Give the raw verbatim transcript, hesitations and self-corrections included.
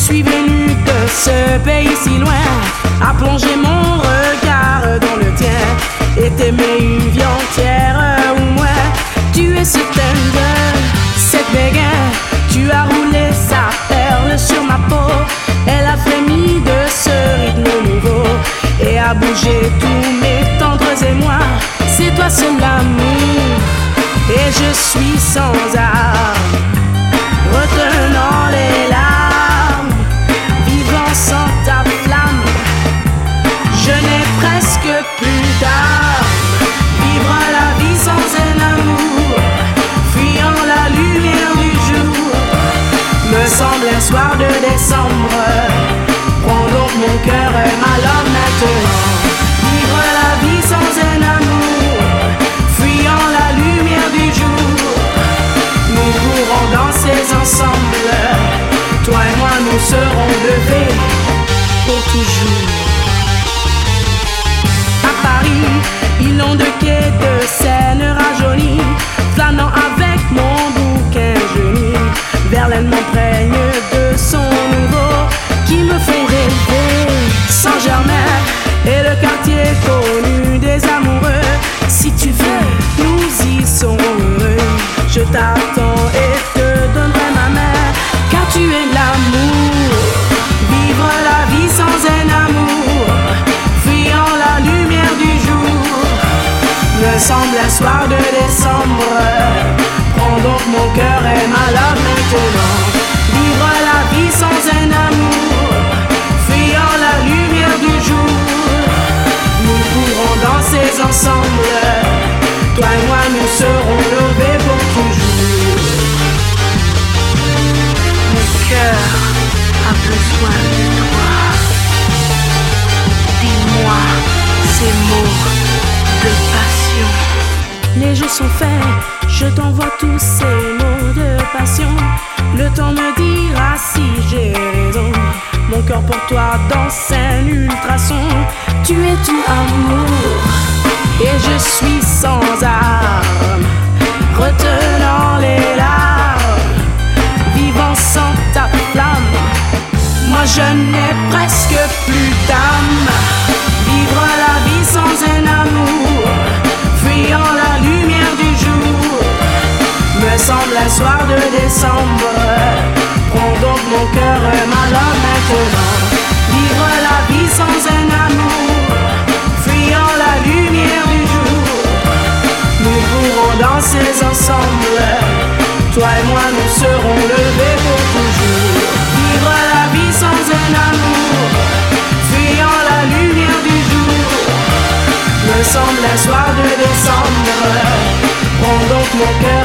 suis venu de ce pays si loin, à plonger mon regard dans le tien et t'aimer une vie entière ou moins. Tu es ce tender, cette béguin, tu as roulé sa perle sur ma peau. Elle a frémi de ce rythme nouveau et a bougé tous mes tendres émois. C'est toi seul l'amour et je suis sans armes, retenant les larmes, vivant sans ta flamme. Je n'ai presque plus d'âme. Vivre la vie sans un amour, fuyant la lumière du jour, me semble un soir de décembre. Prends donc mon cœur et ma langue maintenant. Vivre la vie sans un amour, fuyant la lumière du jour, nous pourrons danser ensemble. Toi et moi nous serons levés pour toujours. À Paris, îlot de quai de Seine rajeuni, flânant avec mon bouquin jauni, Verlaine m'imprègne de son nouveau qui me fait rêver. Saint-Germain et le quartier connu des amoureux. Si tu veux, nous y serons heureux. Je t'attends et te donnerai ma main, car tu es l'amour. Vivre la vie sans un amour, fuyant la lumière du jour, me semble un soir de décembre. Prends donc mon cœur et ma love maintenant. Vivre la vie sans un amour, fuyant la lumière du jour, nous pourrons danser ensemble. Toi et moi nous serons levés pour toujours. Mon cœur a besoin de toi. Dis-moi ces mots de passion. Les jeux sont faits, je t'envoie tous ces mots de passion. Le temps me dira si j'ai raison. Mon cœur pour toi danse un ultrason. Tu es tout amour et je suis sans armes, retenant les larmes, vivant sans ta flamme. Moi je n'ai presque plus d'âme. Vivre la vie sans un amour, fuyant la lumière du jour, me semble un soir de décembre. Prends donc mon cœur et ma langue maintenant. Vivre la vie sans un amour, fuyant la lumière du jour, nous pourrons danser ensemble. Toi et moi nous serons levés pour toujours. Vivre la vie sans un amour, fuyant la lumière du jour, me semble un soir de décembre. Prends donc mon cœur